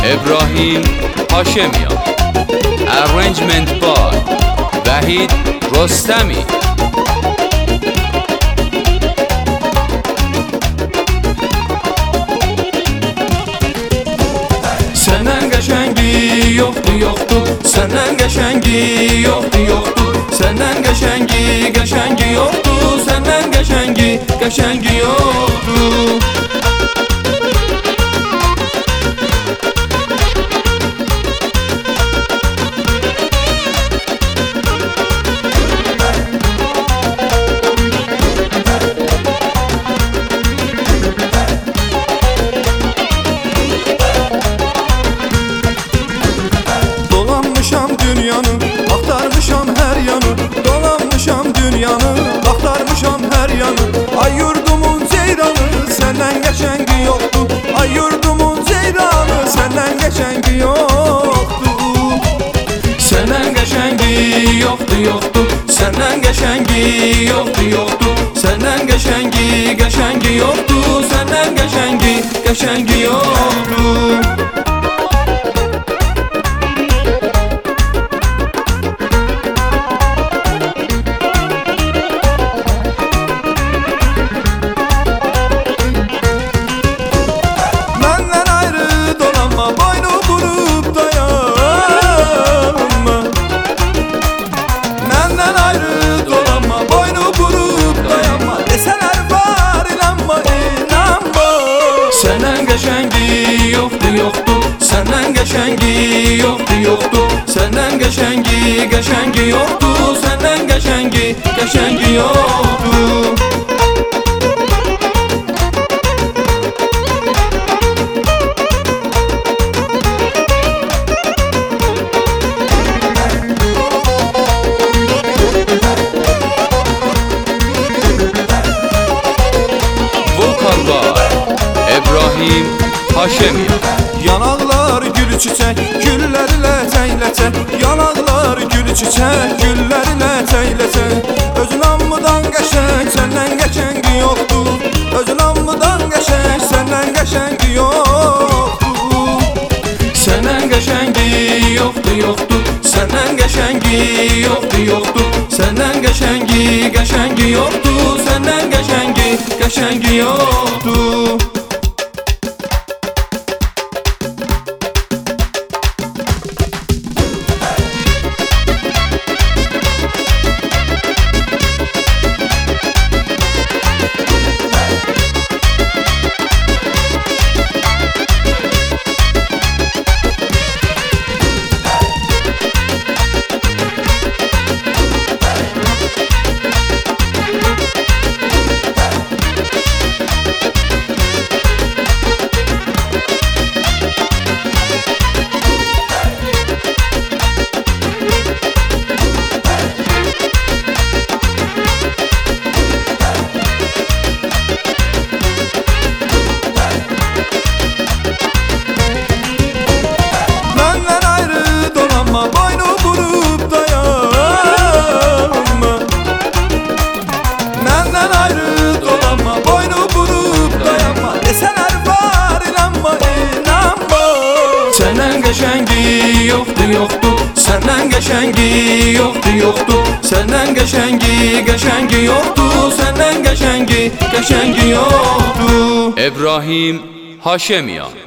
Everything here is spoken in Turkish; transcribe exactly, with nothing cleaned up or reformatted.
İbrahim Haşemyan. Arrangement by Vahid Rostami. Senden geçengi yoktu yoktu, senden geçengi yoktu yoktu, senden geçengi geçengi yoktu, senden geçengi geçengi yoktu. Dolanmışam dünyanı, aktarmışam her yanı. Dolanmışam dünyanı, aktarmışam her yanı. Ay yurdumun ceyranı, senden geçengi yoktu. Ay yurdumun ceyranı, senden geçengi yoktu. Senden geçengi yoktu yoktu, senden geçengi yoktu yoktu, senden geçengi geçengi yoktu, senden geçengi geçengi yoktu. Senden geçengi yoktu yoktu, senden geçengi yoktu yoktu, senden geçengi geçengi yoktu, senden geçengi geçengi yoktu. İbrahim Haşemyan. Yanaqlar gül çiçek, güllərlə çəkləçək. Yanaqlar gül çiçek, güllərlə çəkləçək. Özün ammudan qəşəng, səndən qəşəngi yoxdu. Özün ammudan qəşəng, səndən qəşəngi yoxdu. Səndən qəşəngi yoxdu yoxdu, səndən qəşəngi yoxdu yoxdu, səndən qəşəngi qəşəngi yoxdu, səndən qəşəngi qəşəngi yoxdu. Senden geçengi yoktu yoktu, senden geçengi yoktu yoktu, senden geçengi geçengi yoktu, senden geçengi geçengi yoktu. İbrahim Haşemyan.